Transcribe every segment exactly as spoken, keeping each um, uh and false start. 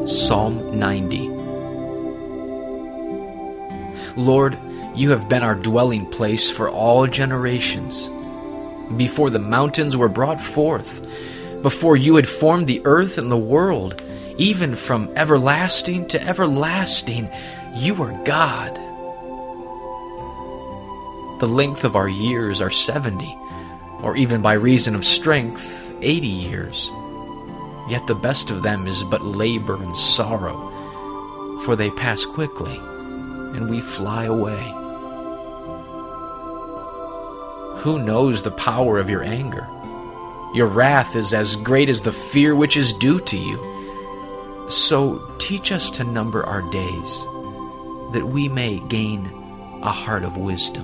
Psalm ninety. Lord, you have been our dwelling place for all generations. Before the mountains were brought forth, before you had formed the earth and the world, even from everlasting to everlasting, you are God. The length of our years are seventy, or even by reason of strength, eighty years. Yet the best of them is but labor and sorrow, for they pass quickly, and we fly away. Who knows the power of your anger? Your wrath is as great as the fear which is due to you. So teach us to number our days, that we may gain a heart of wisdom.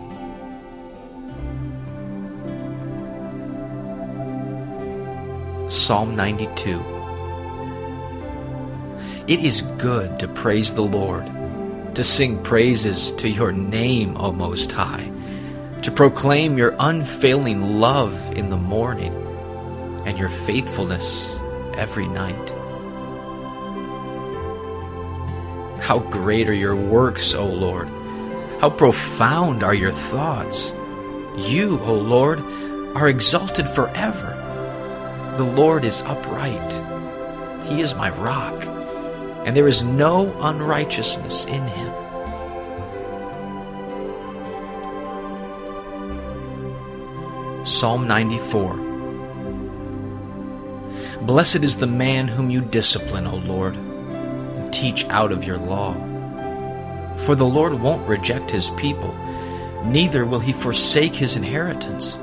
Psalm ninety-two. It is good to praise the Lord, to sing praises to your name, O Most High, to proclaim your unfailing love in the morning and your faithfulness every night. How great are your works, O Lord! How profound are your thoughts! You, O Lord, are exalted forever. The Lord is upright. He is my rock, and there is no unrighteousness in him. Psalm ninety-four. Blessed is the man whom you discipline, O Lord, and teach out of your law. For the Lord won't reject his people, neither will he forsake his inheritance.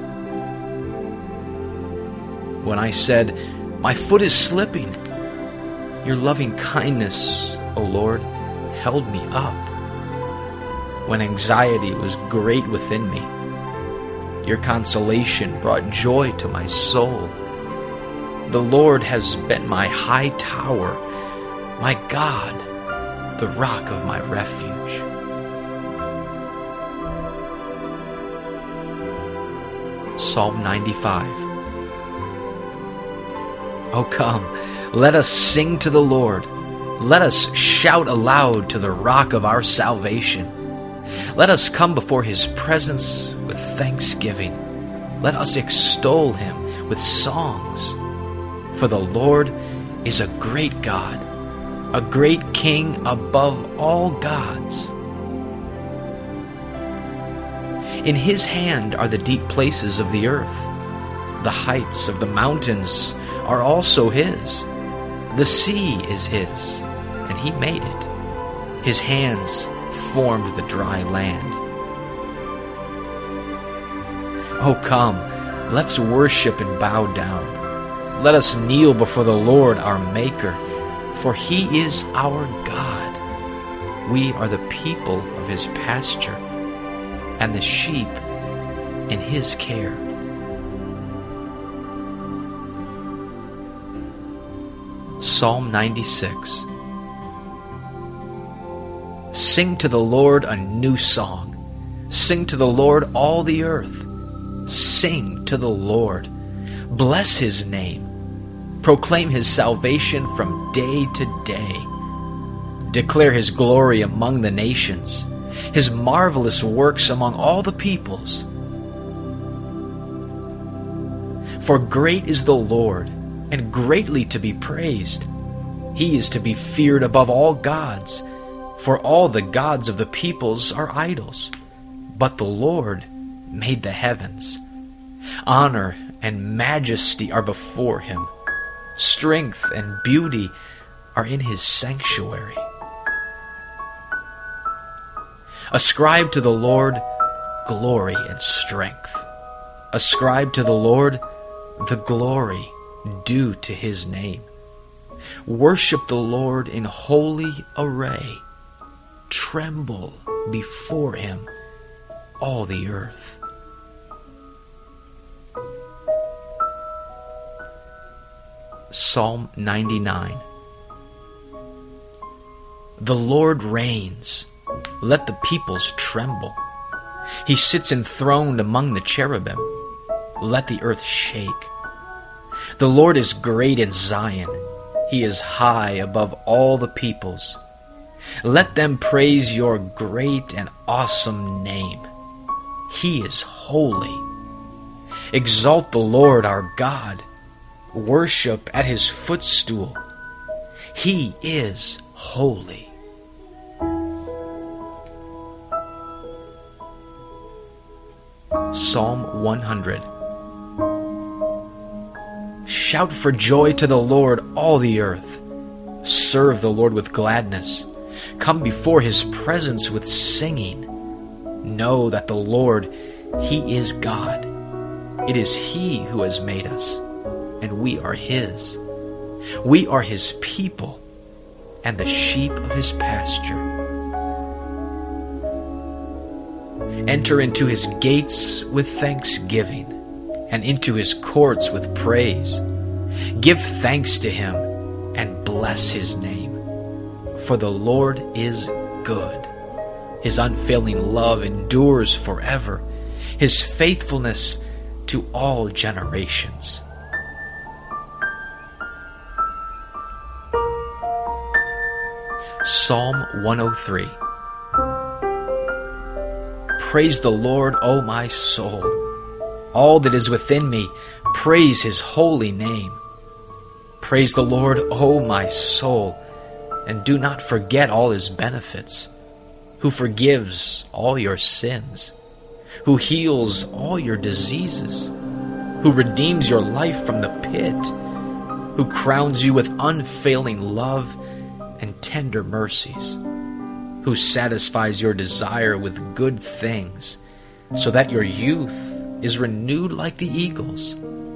When I said, my foot is slipping, your loving kindness, O Lord, held me up. When anxiety was great within me, your consolation brought joy to my soul. The Lord has been my high tower, my God, the rock of my refuge. Psalm ninety-five. Oh come, let us sing to the Lord. Let us shout aloud to the rock of our salvation. Let us come before his presence with thanksgiving. Let us extol him with songs. For the Lord is a great God, a great King above all gods. In his hand are the deep places of the earth. The heights of the mountains are also his. The sea is his, and he made it. His hands formed the dry land. Oh come, let's worship and bow down. Let us kneel before the Lord our Maker, for he is our God. We are the people of his pasture, and the sheep in his care. Psalm ninety-six. Sing to the Lord a new song. Sing to the Lord all the earth. Sing to the Lord. Bless his name. Proclaim his salvation from day to day. Declare his glory among the nations, his marvelous works among all the peoples. For great is the Lord, and greatly to be praised. He is to be feared above all gods, for all the gods of the peoples are idols. But the Lord made the heavens. Honor and majesty are before him. Strength and beauty are in his sanctuary. Ascribe to the Lord glory and strength. Ascribe to the Lord the glory due to his name. Worship the Lord in holy array. Tremble before him, all the earth. Psalm ninety-nine. The Lord reigns. Let the peoples tremble. He sits enthroned among the cherubim. Let the earth shake. The Lord is great in Zion. He is high above all the peoples. Let them praise your great and awesome name. He is holy. Exalt the Lord our God. Worship at his footstool. He is holy. Psalm one hundred. Shout for joy to the Lord, all the earth. Serve the Lord with gladness. Come before his presence with singing. Know that the Lord, he is God. It is he who has made us, and we are his. We are his people, and the sheep of his pasture. Enter into his gates with thanksgiving, and into his courts with praise. Give thanks to him, and bless his name. For the Lord is good. His unfailing love endures forever. His faithfulness to all generations. Psalm one oh three. Praise the Lord, O my soul. All that is within me, praise his holy name. Praise the Lord, O my soul, and do not forget all his benefits, who forgives all your sins, who heals all your diseases, who redeems your life from the pit, who crowns you with unfailing love and tender mercies, who satisfies your desire with good things, so that your youth is renewed like the eagles.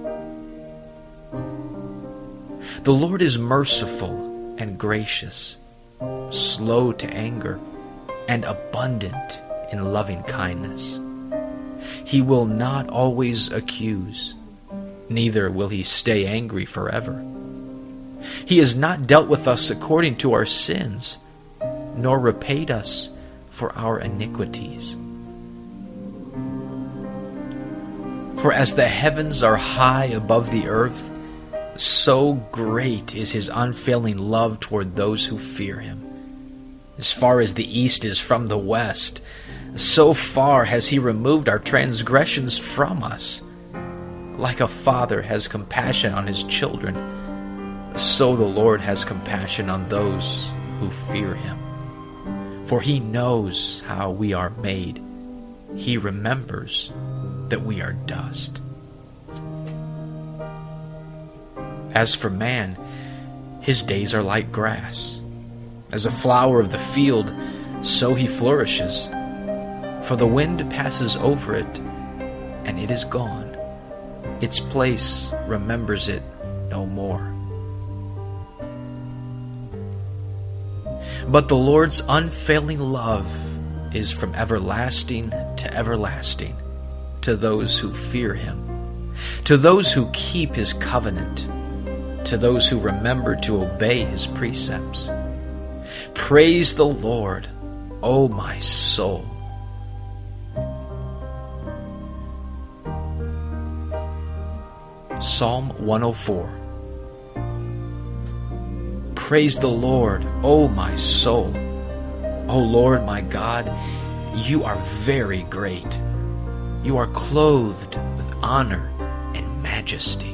The Lord is merciful and gracious, slow to anger, and abundant in loving kindness. He will not always accuse, neither will he stay angry forever. He has not dealt with us according to our sins, nor repaid us for our iniquities. For as the heavens are high above the earth, so great is his unfailing love toward those who fear him. As far as the east is from the west, so far has he removed our transgressions from us. Like a father has compassion on his children, so the Lord has compassion on those who fear him. For he knows how we are made. He remembers that we are dust. As for man, his days are like grass. As a flower of the field, so he flourishes. For the wind passes over it, and it is gone. Its place remembers it no more. But the Lord's unfailing love is from everlasting to everlasting to those who fear him, to those who keep his covenant, to those who remember to obey his precepts. Praise the Lord, O my soul. Psalm one oh four. Praise the Lord, O my soul. O Lord my God, you are very great. You are clothed with honor and majesty.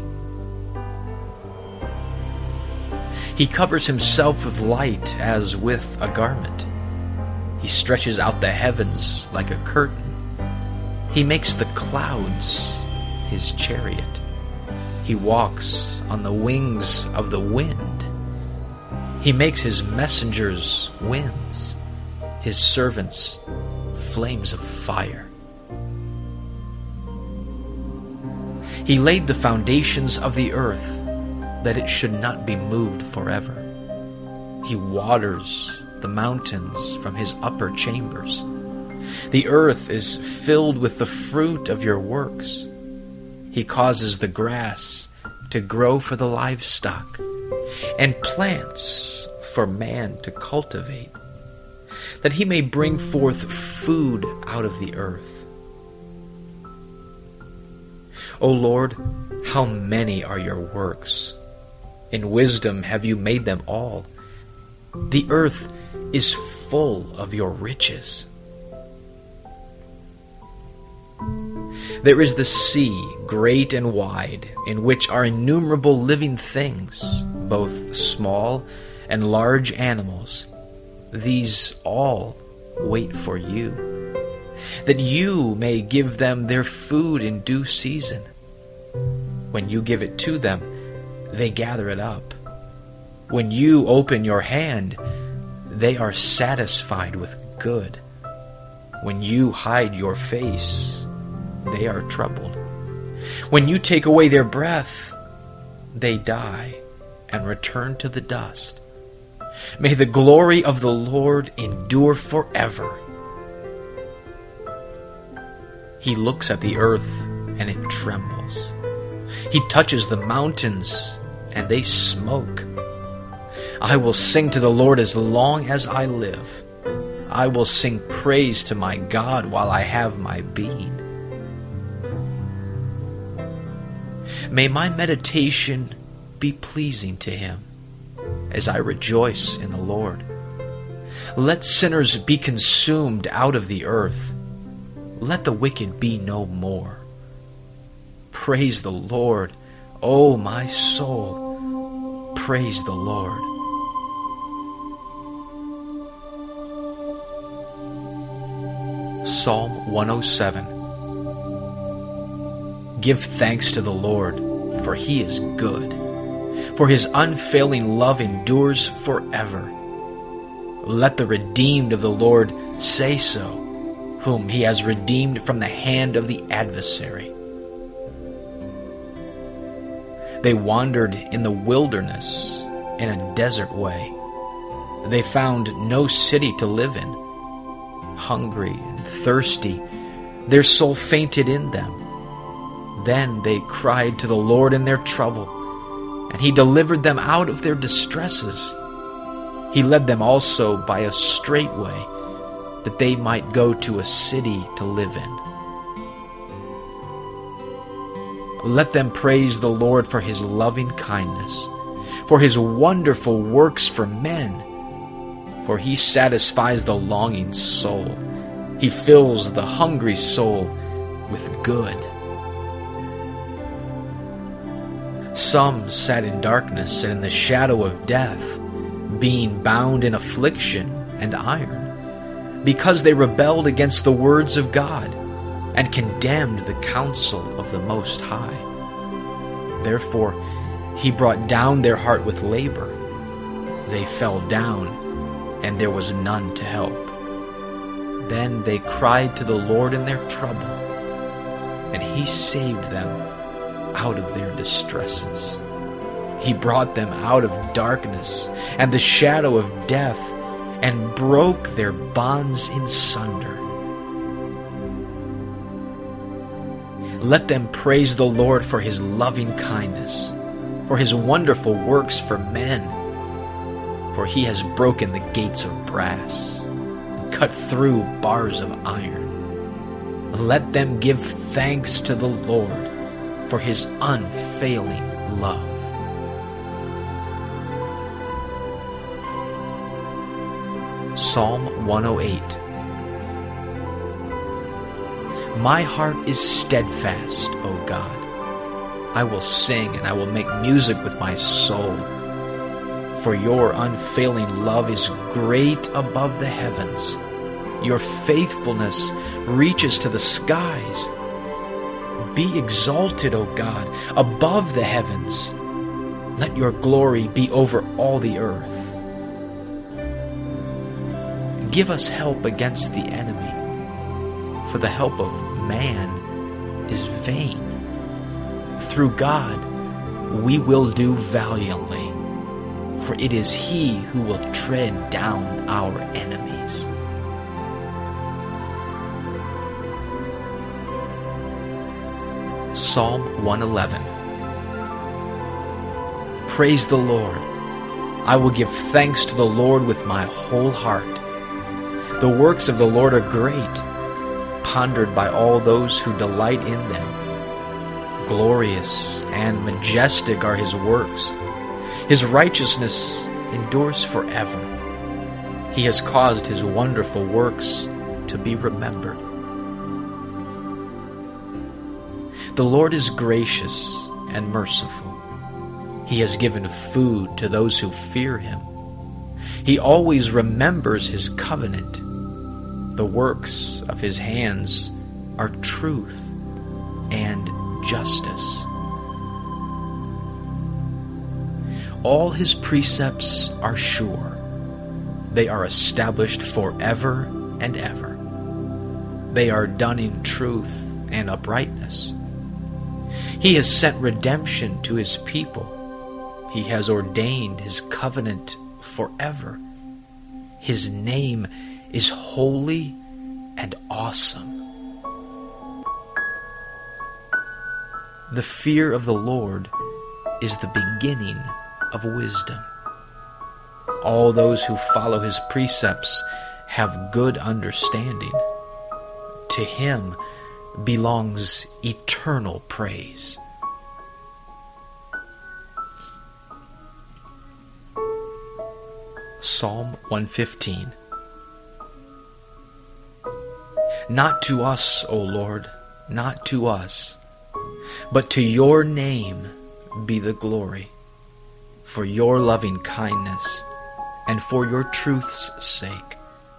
He covers himself with light as with a garment. He stretches out the heavens like a curtain. He makes the clouds his chariot. He walks on the wings of the wind. He makes his messengers winds, his servants flames of fire. He laid the foundations of the earth, that it should not be moved forever. He waters the mountains from his upper chambers. The earth is filled with the fruit of your works. He causes the grass to grow for the livestock, and plants for man to cultivate, that he may bring forth food out of the earth. O Lord, how many are your works! In wisdom have you made them all. The earth is full of your riches. There is the sea, great and wide, in which are innumerable living things, both small and large animals. These all wait for you, that you may give them their food in due season. When you give it to them, they gather it up. When you open your hand, they are satisfied with good. When you hide your face, they are troubled. When you take away their breath, they die and return to the dust. May the glory of the Lord endure forever. He looks at the earth and it trembles. He touches the mountains and they smoke. I will sing to the Lord as long as I live. I will sing praise to my God while I have my being. May my meditation be pleasing to him as I rejoice in the Lord. Let sinners be consumed out of the earth. Let the wicked be no more. Praise the Lord, O my soul. Praise the Lord. Psalm one oh seven. Give thanks to the Lord, for he is good, for his unfailing love endures forever. Let the redeemed of the Lord say so, whom he has redeemed from the hand of the adversary. They wandered in the wilderness in a desert way. They found no city to live in. Hungry and thirsty, their soul fainted in them. Then they cried to the Lord in their trouble, and he delivered them out of their distresses. He led them also by a straight way, that they might go to a city to live in. Let them praise the Lord for his loving kindness, for his wonderful works for men. For he satisfies the longing soul. He fills the hungry soul with good. Some sat in darkness and in the shadow of death, being bound in affliction and iron, because they rebelled against the words of God, and condemned the counsel of the Most High. Therefore he brought down their heart with labor. They fell down, and there was none to help. Then they cried to the Lord in their trouble, and he saved them out of their distresses. He brought them out of darkness and the shadow of death, and broke their bonds in sunder. Let them praise the Lord for his loving kindness, for his wonderful works for men. For he has broken the gates of brass, and cut through bars of iron. Let them give thanks to the Lord for his unfailing love. Psalm one oh eight. My heart is steadfast, O God. I will sing and I will make music with my soul. For your unfailing love is great above the heavens. Your faithfulness reaches to the skies. Be exalted, O God, above the heavens. Let your glory be over all the earth. Give us help against the enemy, for the help of man is vain. Through God we will do valiantly, for it is he who will tread down our enemies. Psalm one eleven. Praise the Lord. I will give thanks to the Lord with my whole heart. The works of the Lord are great, pondered by all those who delight in them. Glorious and majestic are his works. His righteousness endures forever. He has caused his wonderful works to be remembered. The Lord is gracious and merciful. He has given food to those who fear him. He always remembers his covenant. The works of his hands are truth and justice. All his precepts are sure. They are established forever and ever. They are done in truth and uprightness. He has sent redemption to his people. He has ordained his covenant forever. His name is holy and awesome. The fear of the Lord is the beginning of wisdom. All those who follow his precepts have good understanding. To him belongs eternal praise. Psalm one fifteen. Not to us, O Lord, not to us, but to your name be the glory, for your loving kindness and for your truth's sake.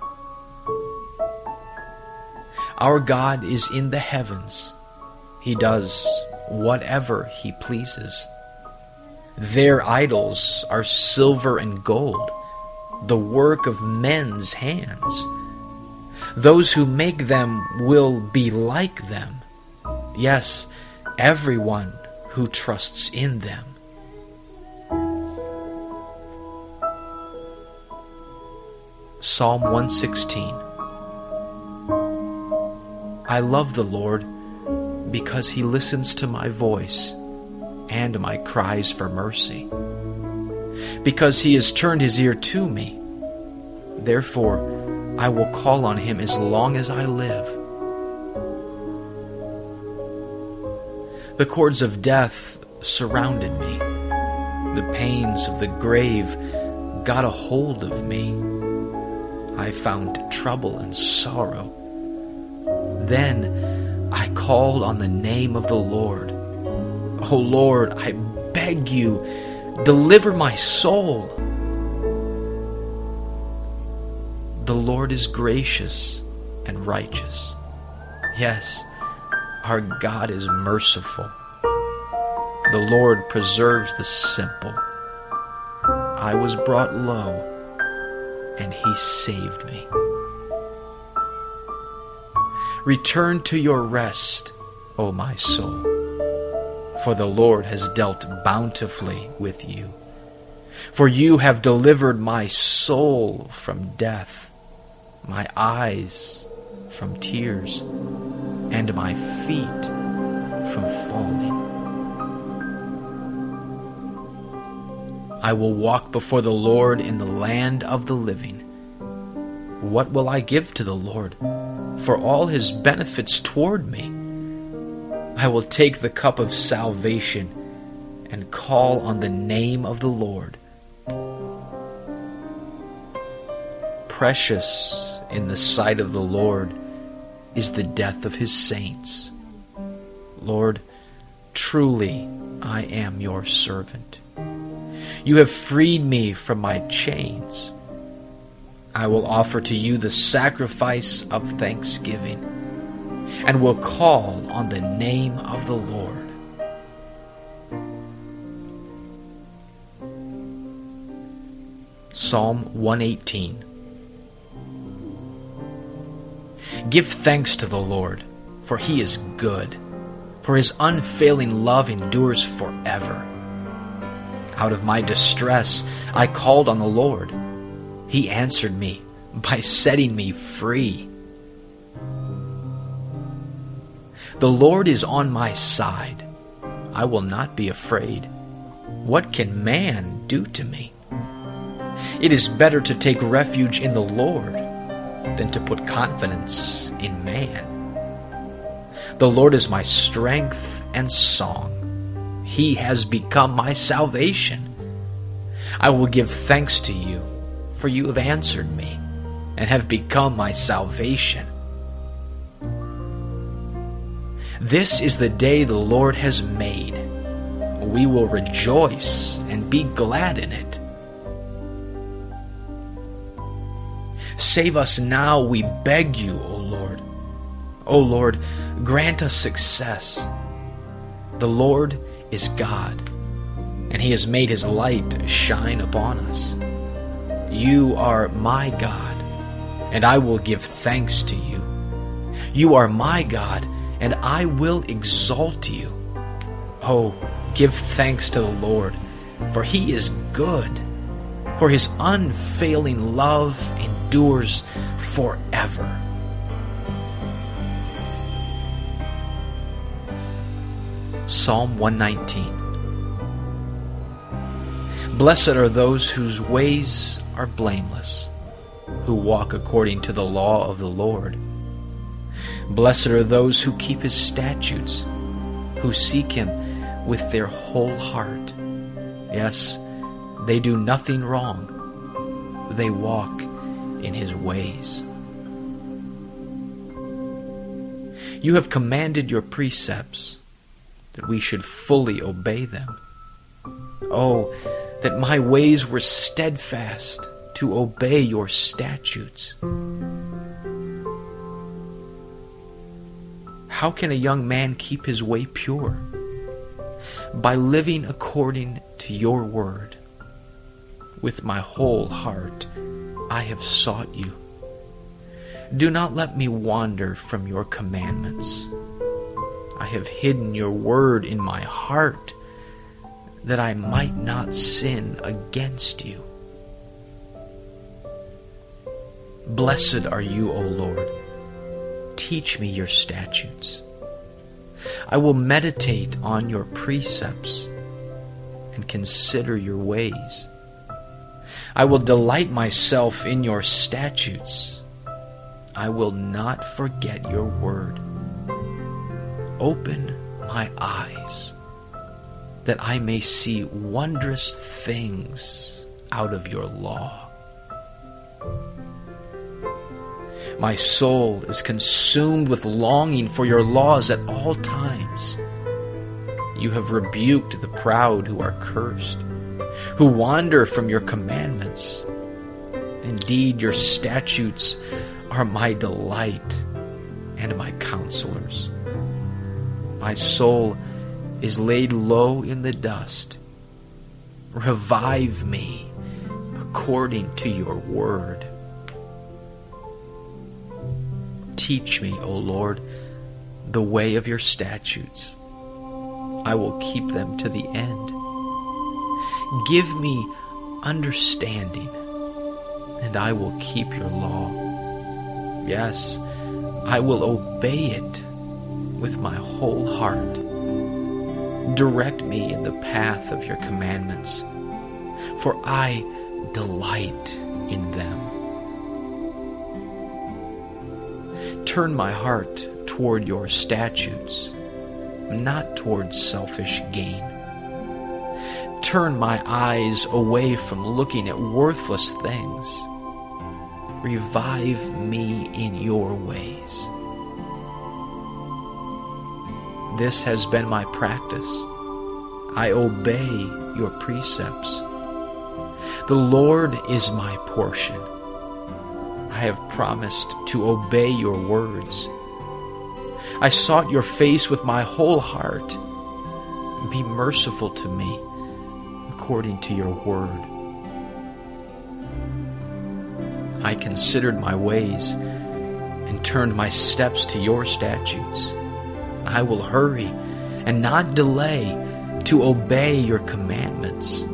Our God is in the heavens. He does whatever he pleases. Their idols are silver and gold, the work of men's hands. Those who make them will be like them. Yes, everyone who trusts in them. Psalm one sixteen. I love the Lord because he listens to my voice and my cries for mercy. Because he has turned his ear to me. Therefore, I will call on him as long as I live. The cords of death surrounded me. The pains of the grave got a hold of me. I found trouble and sorrow. Then I called on the name of the Lord. O Lord, I beg you, deliver my soul. The Lord is gracious and righteous. Yes, our God is merciful. The Lord preserves the simple. I was brought low, and he saved me. Return to your rest, O my soul, for the Lord has dealt bountifully with you. For you have delivered my soul from death, my eyes from tears, and my feet from falling. I will walk before the Lord in the land of the living. What will I give to the Lord for all his benefits toward me? I will take the cup of salvation and call on the name of the Lord. Precious in the sight of the Lord is the death of his saints. Lord, truly I am your servant. You have freed me from my chains. I will offer to you the sacrifice of thanksgiving, and will call on the name of the Lord. Psalm one eighteen. Give thanks to the Lord, for he is good, for his unfailing love endures forever. Out of my distress I called on the Lord. He answered me by setting me free. The Lord is on my side. I will not be afraid. What can man do to me? It is better to take refuge in the Lord than to put confidence in man. The Lord is my strength and song. He has become my salvation. I will give thanks to you, for you have answered me and have become my salvation. This is the day the Lord has made. We will rejoice and be glad in it. Save us now, we beg you, O Lord. O Lord, grant us success. The Lord is God, and He has made His light shine upon us. You are my God, and I will give thanks to you. You are my God, and I will exalt you. Oh, give thanks to the Lord, for He is good, for His unfailing love endures forever. Psalm one nineteen. Blessed are those whose ways are blameless, who walk according to the law of the Lord. Blessed are those who keep His statutes, who seek Him with their whole heart. Yes, they do nothing wrong. They walk in His ways. You have commanded your precepts, that we should fully obey them. Oh, that my ways were steadfast to obey your statutes. How can a young man keep his way pure? By living according to your word. With my whole heart I have sought you. Do not let me wander from your commandments. I have hidden your word in my heart, that I might not sin against you. Blessed are you, O Lord. Teach me your statutes. I will meditate on your precepts and consider your ways. I will delight myself in your statutes. I will not forget your word. Open my eyes, that I may see wondrous things out of your law. My soul is consumed with longing for your laws at all times. You have rebuked the proud who are cursed, who wander from your commandments. Indeed, your statutes are my delight and my counselors. My soul is laid low in the dust. Revive me according to your word. Teach me, O Lord, the way of your statutes. I will keep them to the end. Give me understanding, and I will keep your law. Yes, I will obey it with my whole heart. Direct me in the path of your commandments, for I delight in them. Turn my heart toward your statutes, not toward selfish gain. Turn my eyes away from looking at worthless things. Revive me in your ways. This has been my practice. I obey your precepts. The Lord is my portion. I have promised to obey your words. I sought your face with my whole heart. Be merciful to me according to your word. I considered my ways and turned my steps to your statutes. I will hurry and not delay to obey your commandments.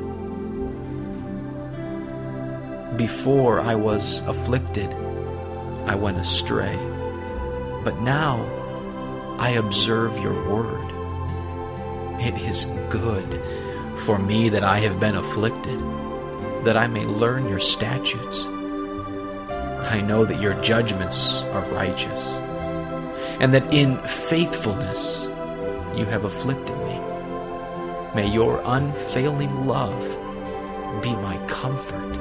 Before I was afflicted, I went astray. But now I observe your word. It is good for me that I have been afflicted, that I may learn your statutes. I know that your judgments are righteous, and that in faithfulness you have afflicted me. May your unfailing love be my comfort.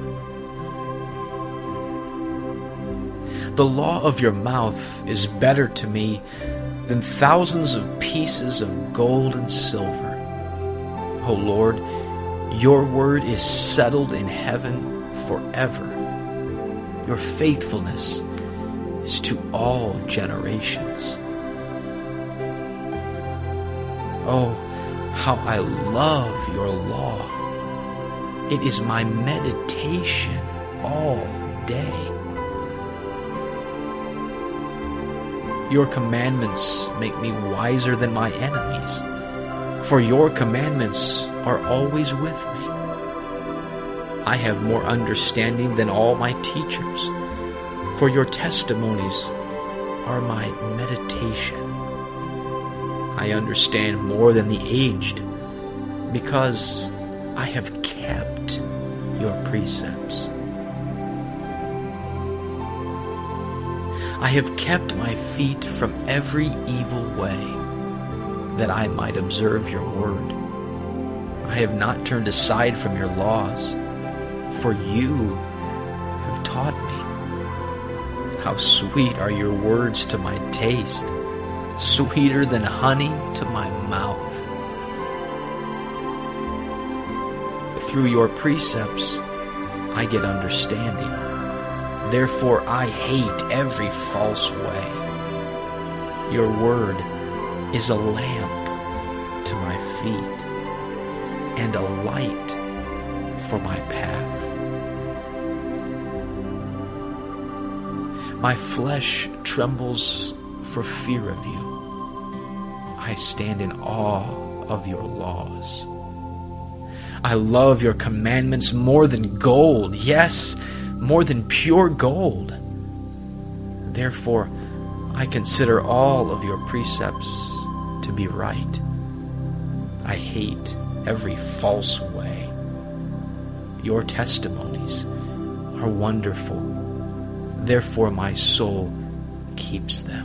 The law of your mouth is better to me than thousands of pieces of gold and silver. O Lord, your word is settled in heaven forever. Your faithfulness is to all generations. Oh, how I love your law. It is my meditation all day. Your commandments make me wiser than my enemies, for your commandments are always with me. I have more understanding than all my teachers, for your testimonies are my meditation. I understand more than the aged, because I have kept your precepts. I have kept my feet from every evil way, that I might observe your word. I have not turned aside from your laws, for you have taught me. How sweet are your words to my taste, sweeter than honey to my mouth. Through your precepts I get understanding. Therefore I hate every false way. Your word is a lamp to my feet and a light for my path. My flesh trembles for fear of you. I stand in awe of your laws. I love your commandments more than gold, yes, more than pure gold. Therefore, I consider all of your precepts to be right. I hate every false way. Your testimonies are wonderful. Therefore, my soul keeps them.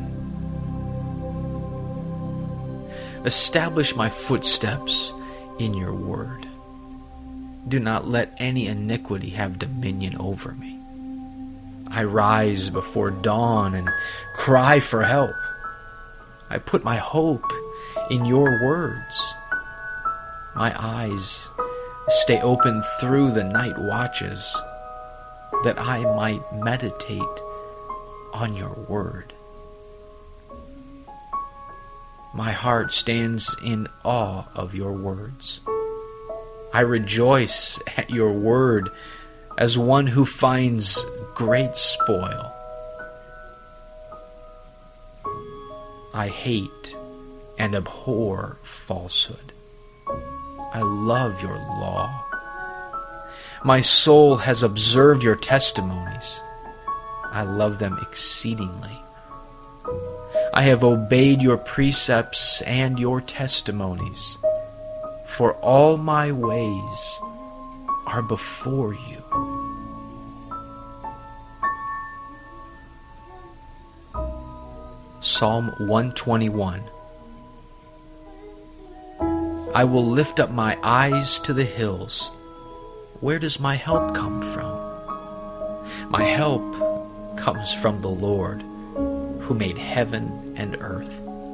Establish my footsteps in your word. Do not let any iniquity have dominion over me. I rise before dawn and cry for help. I put my hope in your words. My eyes stay open through the night watches, that I might meditate on your word. My heart stands in awe of your words. I rejoice at your word as one who finds great spoil. I hate and abhor falsehood. I love your law. My soul has observed your testimonies. I love them exceedingly. I have obeyed your precepts and your testimonies, for all my ways are before you. Psalm one twenty-one. I will lift up my eyes to the hills. Where does my help come from? My help comes from the Lord, who made heaven and earth.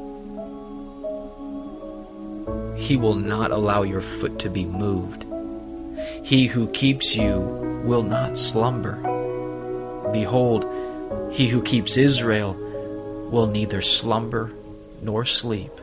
He will not allow your foot to be moved. He who keeps you will not slumber. Behold, he who keeps Israel will neither slumber nor sleep.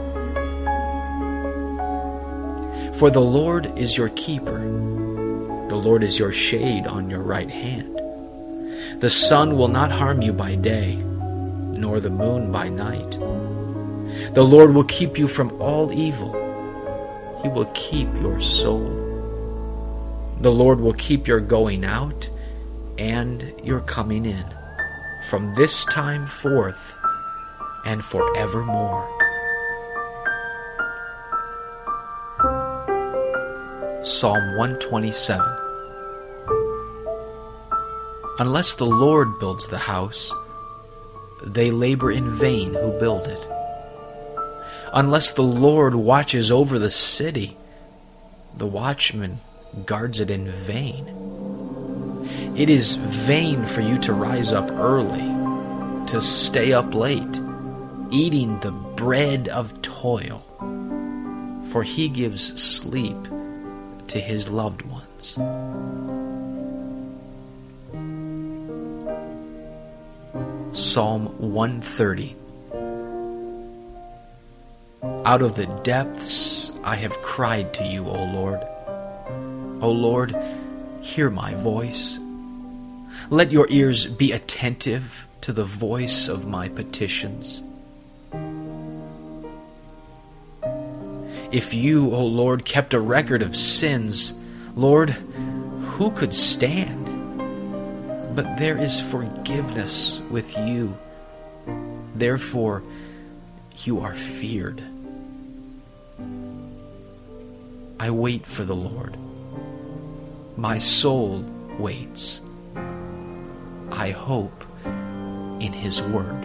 For the Lord is your keeper. The Lord is your shade on your right hand. The sun will not harm you by day, nor the moon by night. The Lord will keep you from all evil. He will keep your soul. The Lord will keep your going out and your coming in, from this time forth and forevermore. Psalm one twenty-seven. Unless the Lord builds the house, they labor in vain who build it. Unless the Lord watches over the city, the watchmen guards it in vain. It is vain for you to rise up early, to stay up late, eating the bread of toil, for he gives sleep to his loved ones. Psalm one thirty. Out of the depths I have cried to you, O Lord. O Lord, hear my voice. Let your ears be attentive to the voice of my petitions. If you, O Lord, kept a record of sins, Lord, who could stand? But there is forgiveness with you. Therefore, you are feared. I wait for the Lord. My soul waits. I hope in his word.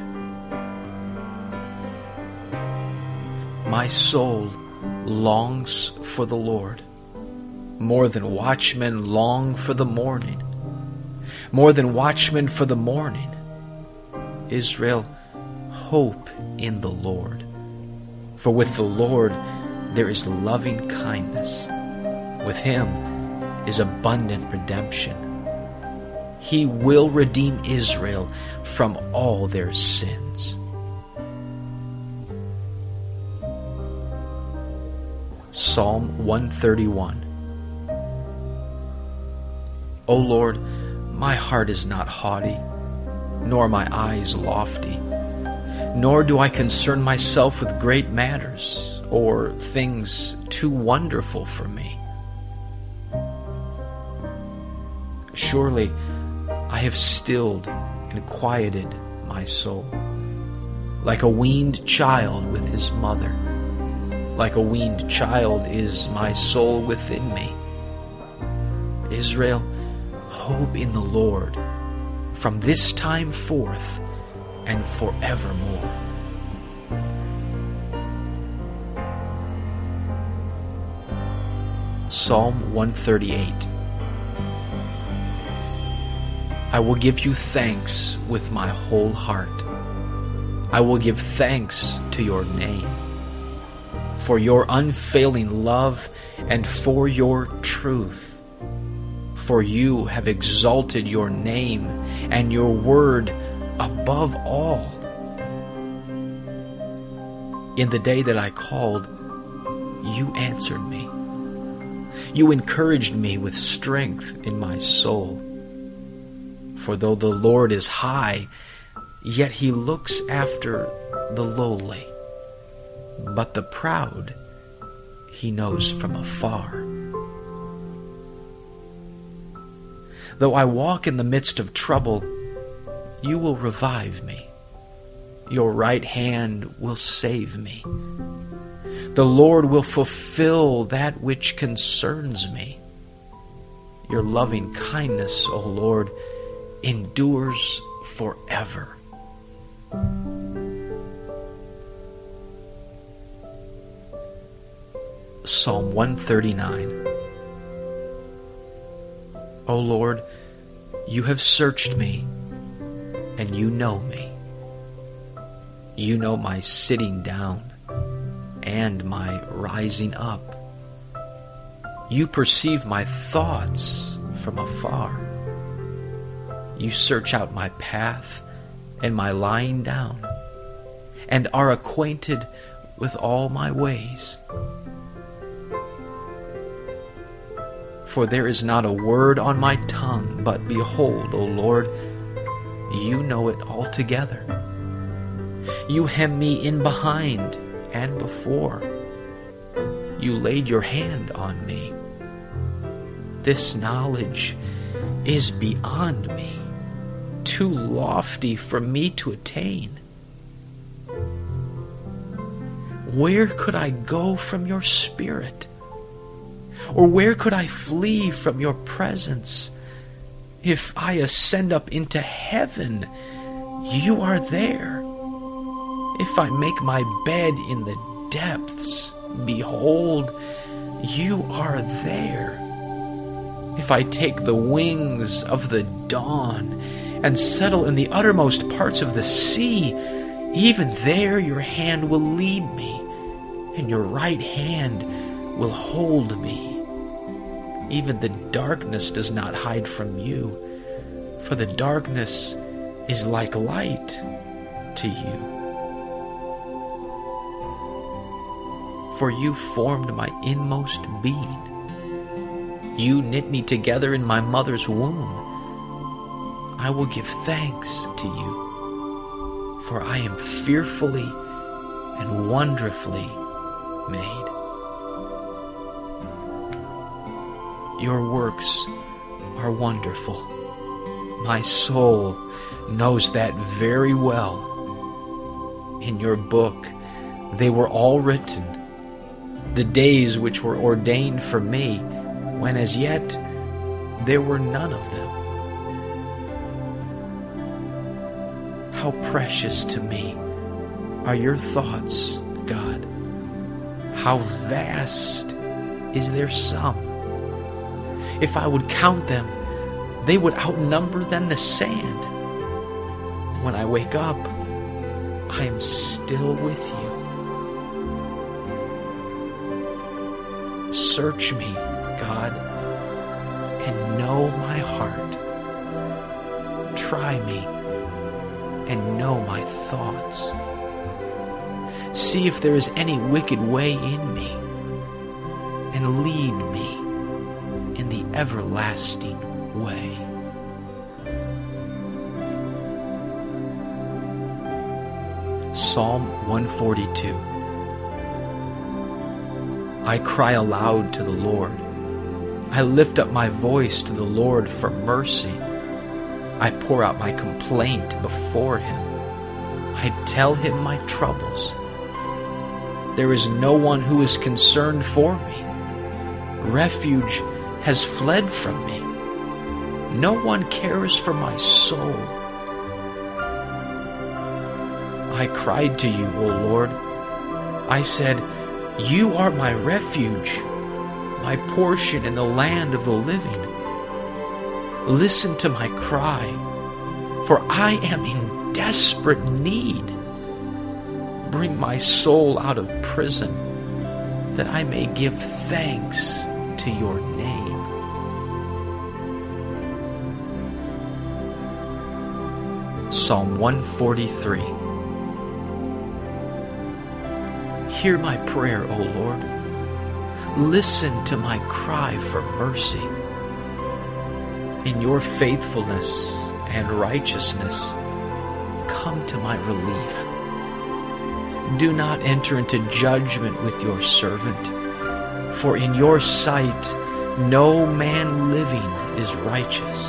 My soul longs for the Lord, more than watchmen long for the morning. More than watchmen for the morning. Israel, hope in the Lord. For with the Lord there is loving kindness. With him is abundant redemption. He will redeem Israel from all their sins. Psalm one thirty-one. O Lord, my heart is not haughty, nor my eyes lofty, nor do I concern myself with great matters, or things too wonderful for me. Surely I have stilled and quieted my soul, like a weaned child with his mother. Like a weaned child is my soul within me. Israel, hope in the Lord from this time forth and forevermore. Psalm one thirty-eight. I will give you thanks with my whole heart. I will give thanks to your name, for your unfailing love and for your truth. For you have exalted your name and your word above all. In the day that I called, you answered me. You encouraged me with strength in my soul. For though the Lord is high, yet he looks after the lowly. But the proud he knows from afar. Though I walk in the midst of trouble, you will revive me. Your right hand will save me. The Lord will fulfill that which concerns me. Your loving kindness, O Lord, endures forever. Psalm one thirty-nine. O Lord, you have searched me, and you know me. You know my sitting down and my rising up. You perceive my thoughts from afar. You search out my path and my lying down, and are acquainted with all my ways. For there is not a word on my tongue, but behold, O Lord, you know it altogether. You hem me in behind and before. You laid your hand on me. This knowledge is beyond me, too lofty for me to attain. Where could I go from your spirit? Or where could I flee from your presence? If I ascend up into heaven, you are there. If I make my bed in the depths, behold, you are there. if I take the wings of the dawn and settle in the uttermost parts of the sea, even there your hand will lead me, and your right hand will hold me. Even the darkness does not hide from you, for the darkness is like light to you. For you formed my inmost being. You knit me together in my mother's womb. I will give thanks to you, for I am fearfully and wonderfully made. Your works are wonderful. My soul knows that very well. In your book they were all written, the days which were ordained for me, when as yet there were none of them. How precious to me are your thoughts, God. How vast is their sum. If I would count them, they would outnumber than the sand. When I wake up, I am still with you. Search me, God, and know my heart. Try me and know my thoughts. See if there is any wicked way in me, and lead me in the everlasting way. Psalm one forty-two. I cry aloud to the Lord. I lift up my voice to the Lord for mercy. I pour out my complaint before him. I tell him my troubles. There is no one who is concerned for me. Refuge has fled from me. No one cares for my soul. I cried to you, O Lord. I said, you are my refuge, my portion in the land of the living. Listen to my cry, for I am in desperate need. Bring my soul out of prison, that I may give thanks to your name. Psalm one forty-three. Hear my prayer, O Lord. Listen to my cry for mercy. In your faithfulness and righteousness, come to my relief. Do not enter into judgment with your servant, for in your sight no man living is righteous.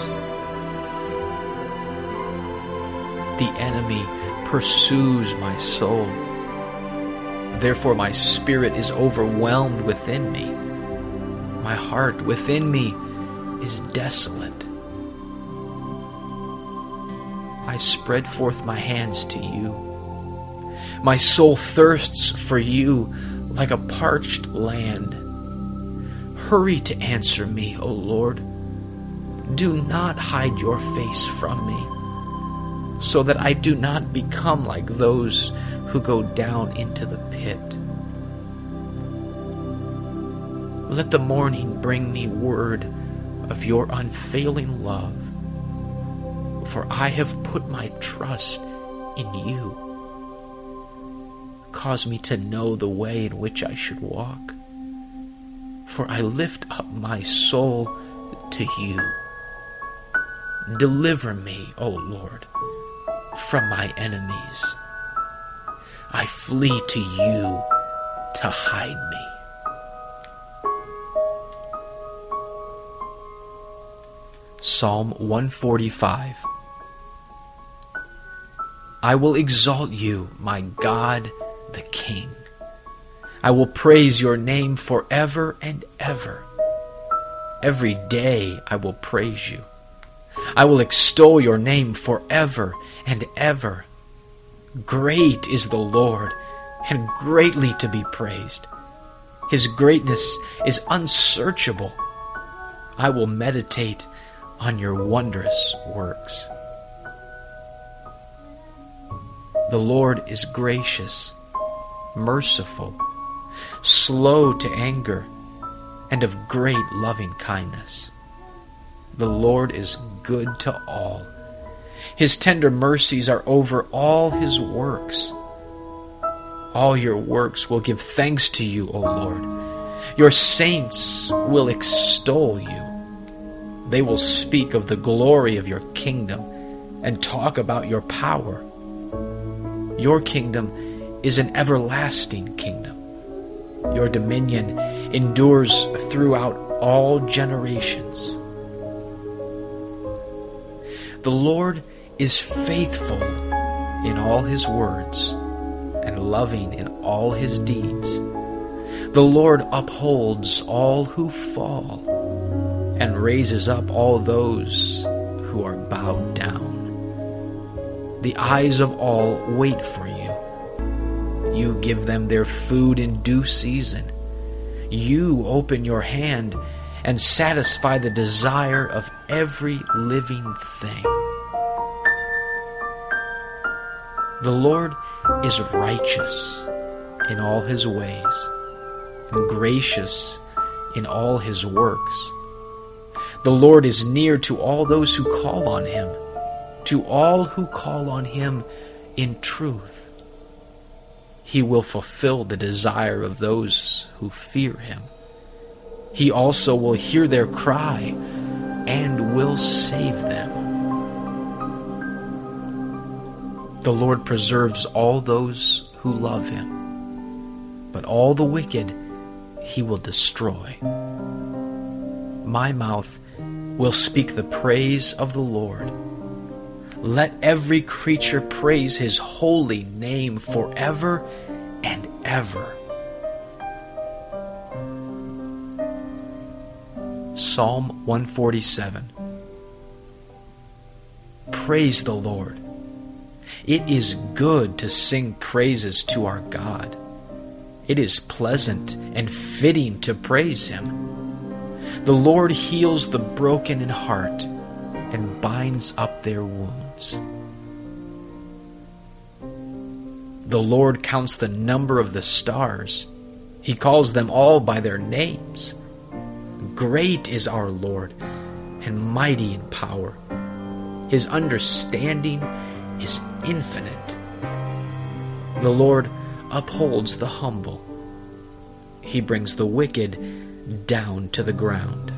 The enemy pursues my soul. Therefore my spirit is overwhelmed within me. My heart within me is desolate. I spread forth my hands to you. My soul thirsts for you like a parched land. Hurry to answer me, O Lord. Do not hide your face from me, so that I do not become like those who go down into the pit. Let the morning bring me word of your unfailing love, for I have put my trust in you. Cause me to know the way in which I should walk, for I lift up my soul to you. Deliver me, O Lord, from my enemies. I flee to you to hide me. Psalm one forty-five. I will exalt you, my God, the King. I will praise your name forever and ever. Every day I will praise you. I will extol your name forever and ever. Great is the Lord, and greatly to be praised. His greatness is unsearchable. I will meditate on your wondrous works. The Lord is gracious, merciful, slow to anger, and of great loving kindness. The Lord is good to all. His tender mercies are over all his works. All your works will give thanks to you, O Lord. Your saints will extol you. They will speak of the glory of your kingdom and talk about your power. Your kingdom is an everlasting kingdom. Your dominion endures throughout all generations. The Lord is faithful in all his words and loving in all his deeds. The Lord upholds all who fall and raises up all those who are bowed down. The eyes of all wait for you. You give them their food in due season. You open your hand and satisfy the desire of every living thing. The Lord is righteous in all his ways and gracious in all his works. The Lord is near to all those who call on him, to all who call on him in truth. He will fulfill the desire of those who fear him. He also will hear their cry and will save them. The Lord preserves all those who love him, but all the wicked he will destroy. My mouth will speak the praise of the Lord. Let every creature praise his holy name forever and ever. Psalm one forty-seven. Praise the Lord. It is good to sing praises to our God. It is pleasant and fitting to praise him. The Lord heals the broken in heart and binds up their wounds. The Lord counts the number of the stars. He calls them all by their names. Great is our Lord, and mighty in power. His understanding is infinite. The Lord upholds the humble. He brings the wicked down to the ground.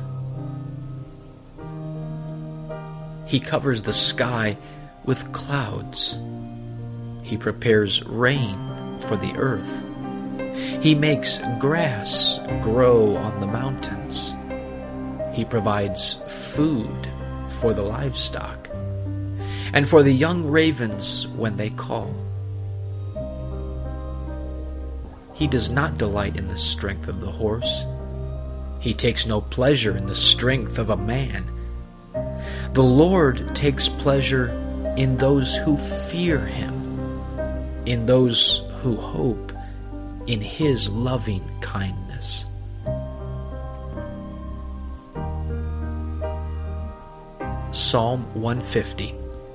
He covers the sky with clouds. He prepares rain for the earth. He makes grass grow on the mountains. He provides food for the livestock and for the young ravens when they call. He does not delight in the strength of the horse. He takes no pleasure in the strength of a man. The Lord takes pleasure in those who fear him, in those who hope in his loving kindness. Psalm one fifty.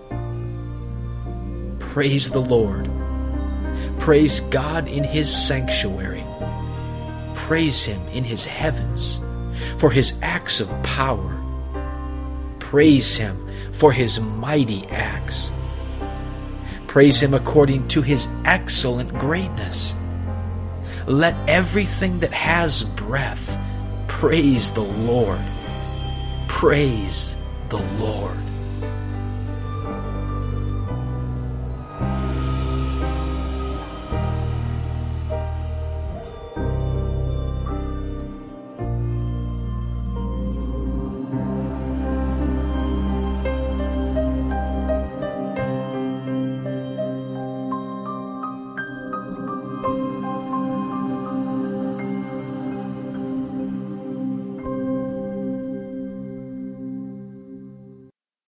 Praise the Lord. Praise God in his sanctuary. Praise him in his heavens for his acts of power. Praise him for his mighty acts. Praise him according to his excellent greatness. Let everything that has breath praise the Lord. Praise the Lord.